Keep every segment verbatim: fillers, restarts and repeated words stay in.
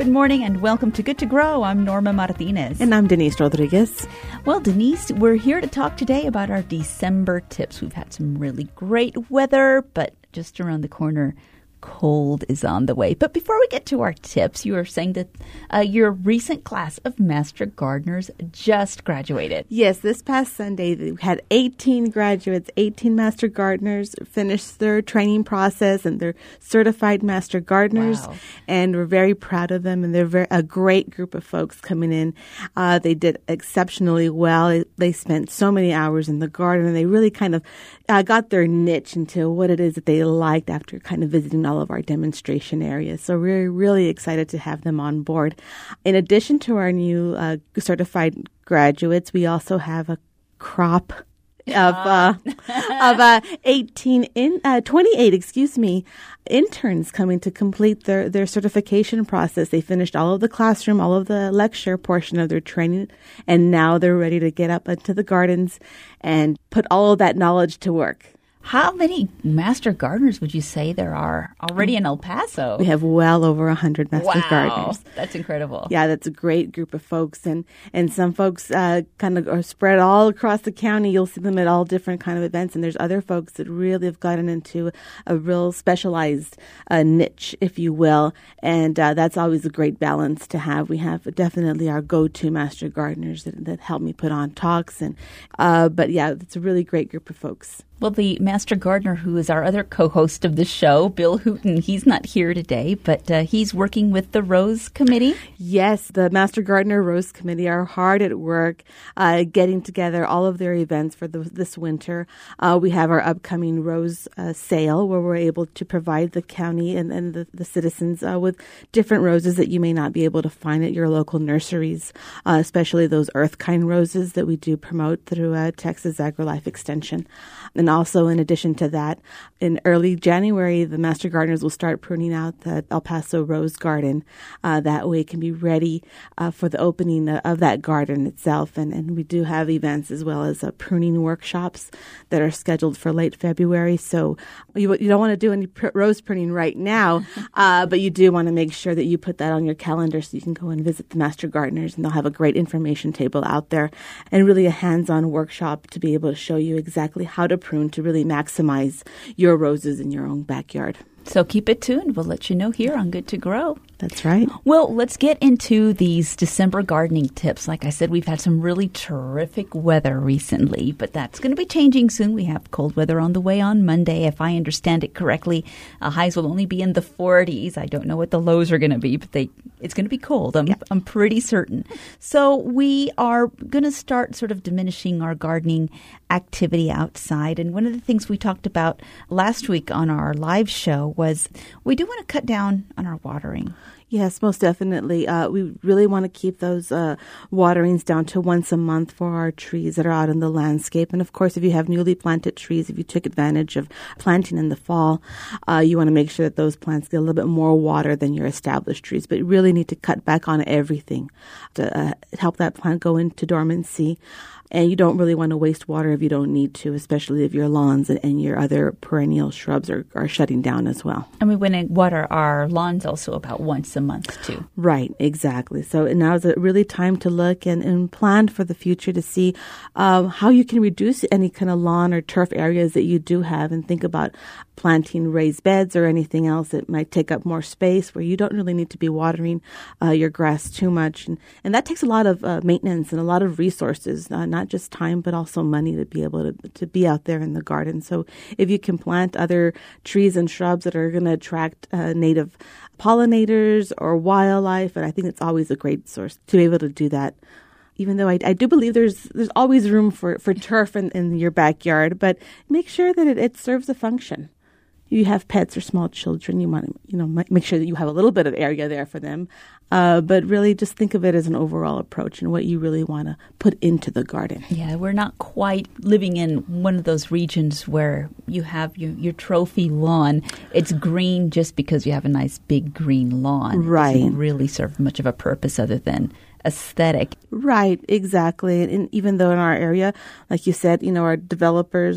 Good morning and welcome to Good to Grow. I'm Norma Martinez. And I'm Denise Rodriguez. Well, Denise, we're here to talk today about our December tips. We've had some really great weather, but just around the corner, cold is on the way. But before we get to our tips, you were saying that uh, your recent class of Master Gardeners just graduated. Yes, this past Sunday, we had eighteen graduates, eighteen Master Gardeners finish their training process, and they're certified Master Gardeners. Wow. And we're very proud of them, and they're very, a great group of folks coming in. Uh, they did exceptionally well. They spent so many hours in the garden, and they really kind of uh, got their niche into what it is that they liked after kind of visiting all of our demonstration areas. So we're really excited to have them on board. In addition to our new uh, certified graduates, we also have a crop of uh, of uh, eighteen in uh, twenty-eight, excuse me, interns coming to complete their their certification process. They finished all of the classroom, all of the lecture portion of their training, and now they're ready to get up into the gardens and put all of that knowledge to work. How many Master Gardeners would you say there are already in El Paso? We have well over one hundred Master wow, Gardeners. That's incredible. Yeah, that's a great group of folks. And, and some folks uh, kind of are spread all across the county. You'll see them at all different kind of events. And there's other folks that really have gotten into a real specialized uh, niche, if you will. And uh, that's always a great balance to have. We have definitely our go-to Master Gardeners that, that help me put on talks. And uh, But yeah, it's a really great group of folks. Well, the Master Gardener, who is our other co-host of the show, Bill Hooten, he's not here today, but uh, he's working with the Rose Committee. Yes, the Master Gardener Rose Committee are hard at work uh, getting together all of their events for the, this winter. Uh, we have our upcoming Rose uh, sale where we're able to provide the county and, and the, the citizens uh, with different roses that you may not be able to find at your local nurseries, uh, especially those earth-kind roses that we do promote through uh, Texas AgriLife Extension. And also, in addition to that, in early January, the Master Gardeners will start pruning out the El Paso Rose Garden. Uh, that way it can be ready uh, for the opening of that garden itself. And, and we do have events as well as uh, pruning workshops that are scheduled for late February. So you, you don't want to do any pr- rose pruning right now, uh, but you do want to make sure that you put that on your calendar so you can go and visit the Master Gardeners. And they'll have a great information table out there and really a hands-on workshop to be able to show you exactly how to prune to really maximize your roses in your own backyard. So keep it tuned. We'll let you know here on Good to Grow. That's right. Well, let's get into these December gardening tips. Like I said, we've had some really terrific weather recently, but that's going to be changing soon. We have cold weather on the way on Monday. If I understand it correctly, uh, highs will only be in the forties. I don't know what the lows are going to be, but they it's going to be cold. I'm, yeah. I'm pretty certain. So we are going to start sort of diminishing our gardening activity outside. And one of the things we talked about last week on our live show was we do want to cut down on our watering. Yes, most definitely. Uh, we really want to keep those uh, waterings down to once a month for our trees that are out in the landscape. And of course, if you have newly planted trees, if you took advantage of planting in the fall, uh, you want to make sure that those plants get a little bit more water than your established trees. But you really need to cut back on everything to uh, help that plant go into dormancy. And you don't really want to waste water if you don't need to, especially if your lawns and, and your other perennial shrubs are, are shutting down as well. And we want to water our lawns also about once a month, too. Right, exactly. So now is a really time to look and, and plan for the future to see um, how you can reduce any kind of lawn or turf areas that you do have, and think about planting raised beds or anything else that might take up more space where you don't really need to be watering uh, your grass too much. And, and that takes a lot of uh, maintenance and a lot of resources, uh, not just time, but also money to be able to, to be out there in the garden. So if you can plant other trees and shrubs that are going to attract uh, native pollinators or wildlife, and I think it's always a great source to be able to do that. Even though I, I do believe there's there's always room for, for turf in, in your backyard, but make sure that it, it serves a function. You have pets or small children, you want to, you know, make sure that you have a little bit of area there for them. Uh, but really just think of it as an overall approach and what you really want to put into the garden. Yeah, we're not quite living in one of those regions where you have your, your trophy lawn. It's green just because you have a nice big green lawn. Right. It doesn't really serve much of a purpose other than aesthetic. Right, exactly. And even though in our area, like you said, you know, our developers will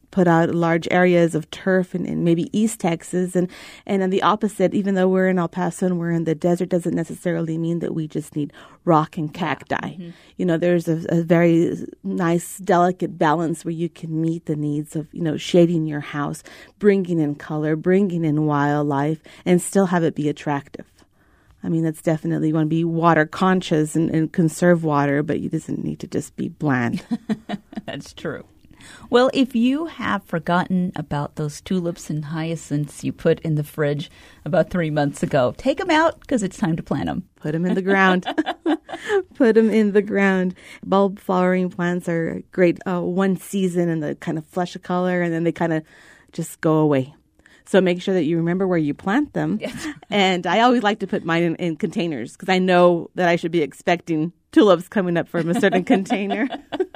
put out large areas of turf in, in maybe East Texas. And, and on the opposite, even though we're in El Paso and we're in the desert, doesn't necessarily mean that we just need rock and cacti. Mm-hmm. You know, there's a, a very nice, delicate balance where you can meet the needs of, you know, shading your house, bringing in color, bringing in wildlife, and still have it be attractive. I mean, that's definitely, you want to be water conscious and, and conserve water, but you doesn't need to just be bland. That's true. Well, if you have forgotten about those tulips and hyacinths you put in the fridge about three months ago, take them out because it's time to plant them. Put them in the ground. Put them in the ground. Bulb flowering plants are great uh, one season and they kind of flush a color and then they kind of just go away. So make sure that you remember where you plant them. Yes. And I always like to put mine in, in containers because I know that I should be expecting tulips coming up from a certain container.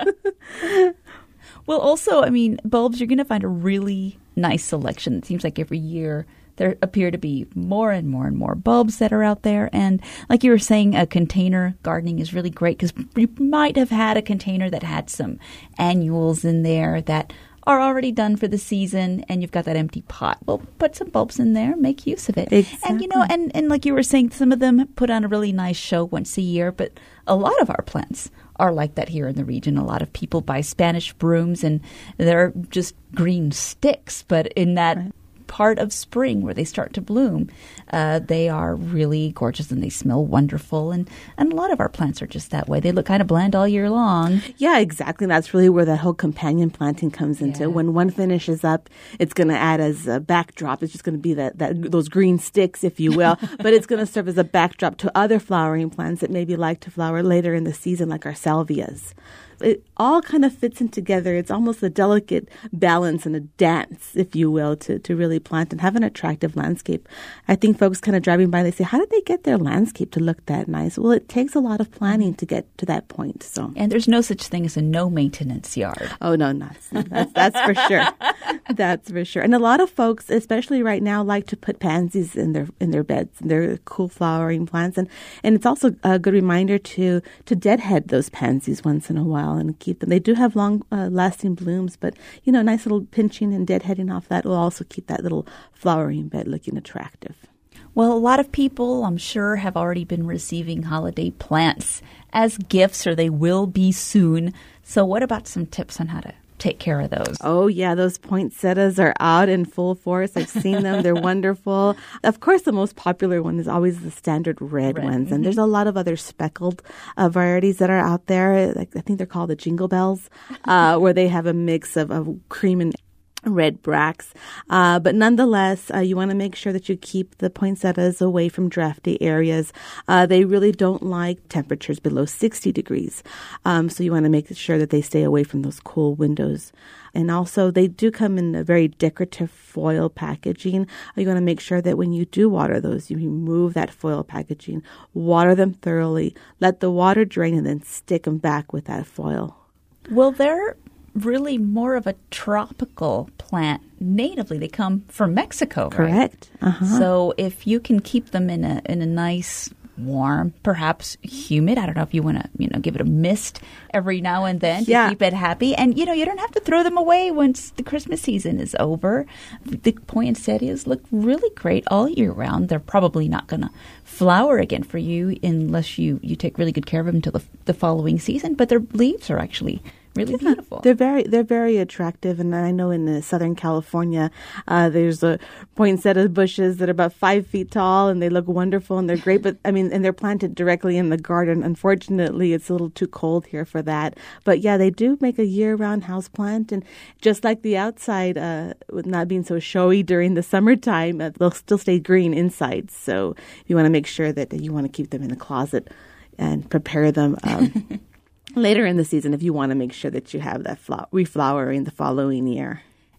Well, also, I mean, bulbs, you're going to find a really nice selection. It seems like every year there appear to be more and more and more bulbs that are out there. And like you were saying, a container gardening is really great because you might have had a container that had some annuals in there that are already done for the season and you've got that empty pot. Well, put some bulbs in there, make use of it. Exactly. And, you know, and, and like you were saying, some of them put on a really nice show once a year, but a lot of our plants are like that here in the region. A lot of people buy Spanish brooms and they're just green sticks, but in that right. part of spring where they start to bloom, uh, they are really gorgeous and they smell wonderful. And, and a lot of our plants are just that way. They look kind of bland all year long. Yeah, exactly. And that's really where that whole companion planting comes into. Yeah. When one finishes up, it's going to add as a backdrop. It's just going to be that, that those green sticks, if you will, but it's going to serve as a backdrop to other flowering plants that maybe like to flower later in the season, like our salvias. It all kind of fits in together. It's almost a delicate balance and a dance, if you will, to, to really plant and have an attractive landscape. I think folks kind of driving by, they say, how did they get their landscape to look that nice? Well, it takes a lot of planning to get to that point. So, and there's no such thing as a no-maintenance yard. Oh, no, not, that's, that's for sure. That's for sure. And a lot of folks, especially right now, like to put pansies in their in their beds. They're cool flowering plants. And, and it's also a good reminder to, to deadhead those pansies once in a while and keep them. They do have long uh, lasting blooms, but, you know, nice little pinching and deadheading off that will also keep that little flowering bed looking attractive. Well, a lot of people, I'm sure, have already been receiving holiday plants as gifts, or they will be soon. So what about some tips on how to take care of those? Oh, yeah. Those poinsettias are out in full force. I've seen them. They're wonderful. Of course, the most popular one is always the standard red, red. ones. Mm-hmm. And there's a lot of other speckled uh, varieties that are out there. Like, I think they're called the Jingle Bells, uh, where they have a mix of, of cream and red bracts. Uh, but nonetheless, uh, you want to make sure that you keep the poinsettias away from drafty areas. Uh, they really don't like temperatures below sixty degrees. Um, so you want to make sure that they stay away from those cool windows. And also, they do come in a very decorative foil packaging. You want to make sure that when you do water those, you remove that foil packaging, water them thoroughly, let the water drain, and then stick them back with that foil. Well, they're really more of a tropical plant. Natively, they come from Mexico, right? Correct. Uh-huh. So if you can keep them in a in a nice, warm, perhaps humid, I don't know if you want to, you know, give it a mist every now and then to yeah. keep it happy. And, you know, you don't have to throw them away once the Christmas season is over. The poinsettias look really great all year round. They're probably not going to flower again for you unless you, you take really good care of them until the, the following season. But their leaves are actually really beautiful. They're very, they're very attractive, and I know in uh, Southern California, uh, there's uh, poinsettia bushes that are about five feet tall, and they look wonderful, and they're great. But I mean, and they're planted directly in the garden. Unfortunately, it's a little too cold here for that. But yeah, they do make a year-round house plant, and just like the outside, uh, with not being so showy during the summertime, uh, they'll still stay green inside. So you want to make sure that, that you want to keep them in the closet and prepare them. Um, later in the season, if you want to make sure that you have that flower, reflowering the following year.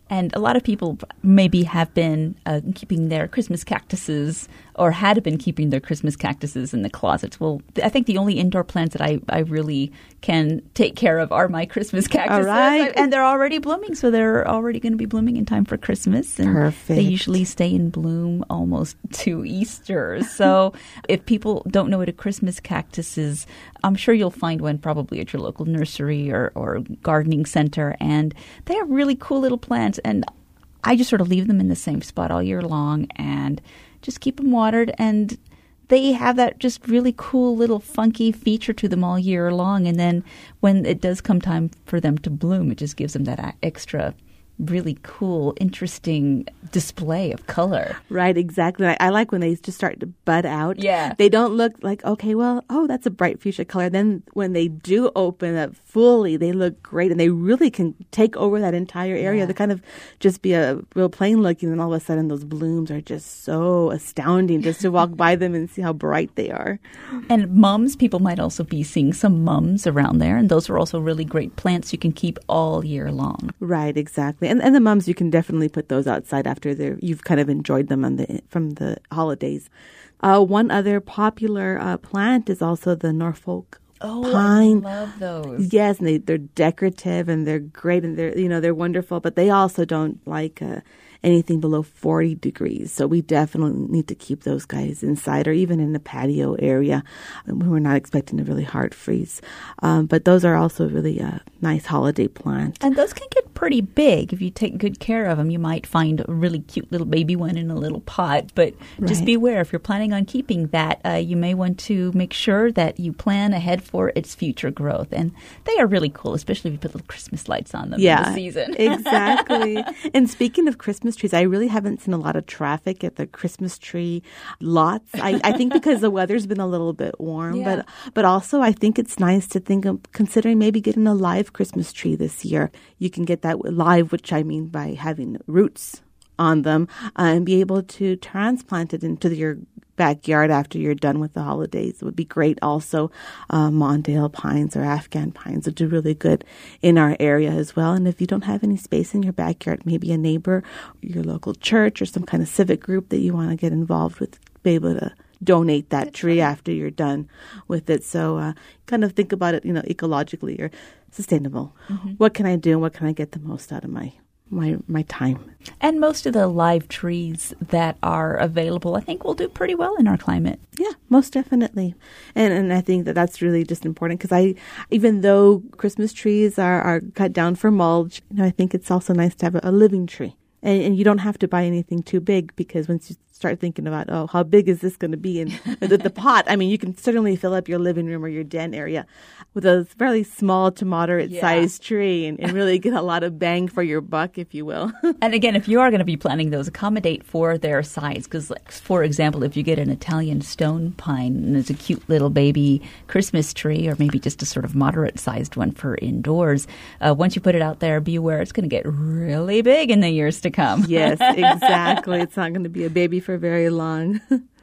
And a lot of people maybe have been uh, keeping their Christmas cactuses or had been keeping their Christmas cactuses in the closets. Well, I think the only indoor plants that I, I really can take care of are my Christmas cactuses. All right. And they're already blooming, so they're already going to be blooming in time for Christmas. And Perfect. They usually stay in bloom almost to Easter. So if people don't know what a Christmas cactus is, I'm sure you'll find one probably at your local nursery or, or gardening center. And they are really cool little plants. And I just sort of leave them in the same spot all year long and just keep them watered. And they have that just really cool little funky feature to them all year long. And then when it does come time for them to bloom, it just gives them that extra really cool, interesting display of color. Right, exactly. I, I like when they just start to bud out. Yeah. They don't look like, okay, well, oh, that's a bright fuchsia color. Then when they do open up fully, they look great, and they really can take over that entire area. Yeah. They kind of just be a real plain looking, and all of a sudden those blooms are just so astounding just to walk by them and see how bright they are. And mums, people might also be seeing some mums around there, and those are also really great plants you can keep all year long. Right, exactly. And and the mums, you can definitely put those outside after they're, you've kind of enjoyed them on the from the holidays. Uh, one other popular uh, plant is also the Norfolk Oh, pine. I love those. Yes, and they, they're decorative and they're great and they're, you know, they're wonderful, but they also don't like uh, anything below forty degrees. So we definitely need to keep those guys inside or even in the patio area. We're not expecting a really hard freeze. Um, but those are also really a nice holiday plant. And those can get pretty big. If you take good care of them, you might find a really cute little baby one in a little pot. But just Right. beware, if you're planning on keeping that, uh, you may want to make sure that you plan ahead for its future growth. And they are really cool, especially if you put little Christmas lights on them Yeah, in the season. Exactly. And speaking of Christmas trees, I really haven't seen a lot of traffic at the Christmas tree lots. I, I think because the weather's been a little bit warm, Yeah. but but also I think it's nice to think of considering maybe getting a live Christmas tree this year. You can get that live, which I mean by having roots on them, uh, and be able to transplant it into your backyard after you're done with the holidays. It would be great. Also, uh, Mondale pines or Afghan pines would do really good in our area as well. And if you don't have any space in your backyard, maybe a neighbor, your local church, or some kind of civic group that you want to get involved with, be able to donate that That's tree right. after you're done with it. So uh, kind of think about it, you know, ecologically or sustainable. Mm-hmm. What can I do and what can I get the most out of my my my time? And most of the live trees that are available, I think, will do pretty well in our climate. Yeah, most definitely. And and I think that that's really just important because I, even though Christmas trees are, are cut down for mulch, you know, I think it's also nice to have a, a living tree. And, and you don't have to buy anything too big because once you start thinking about, oh, how big is this going to be in the, the pot? I mean, you can certainly fill up your living room or your den area with a fairly small to moderate Yeah. sized tree and, and really get a lot of bang for your buck, if you will. And again, if you are going to be planting those, accommodate for their size. Because, like, for example, if you get an Italian stone pine and it's a cute little baby Christmas tree, or maybe just a sort of moderate-sized one for indoors, uh, once you put it out there, be aware it's going to get really big in the years to come. Yes, exactly. It's not going to be a baby for very long.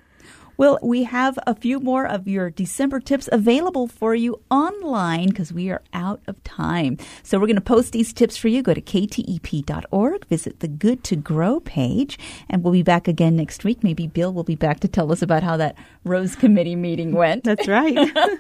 Well, we have a few more of your December tips available for you online because we are out of time. So we're going to post these tips for you. Go to K T E P dot org, visit the Good to Grow page, and we'll be back again next week. Maybe Bill will be back to tell us about how that Rose Committee meeting went. That's right.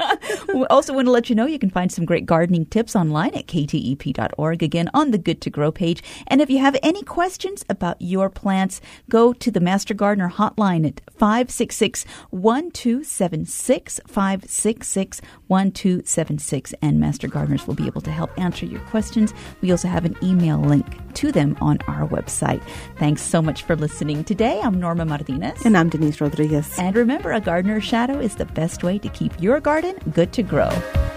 We also want to let you know you can find some great gardening tips online at K T E P dot org, again, on the Good to Grow page. And if you have any questions about your plants, go to the Master Gardener hotline at five six six, one two seven six, five six six, one two seven six, and Master Gardeners will be able to help answer your questions. We also have an email link to them on our website. Thanks so much for listening today. I'm Norma Martinez. And I'm Denise Rodriguez. And remember, a gardener's shadow is the best way to keep your garden good to grow.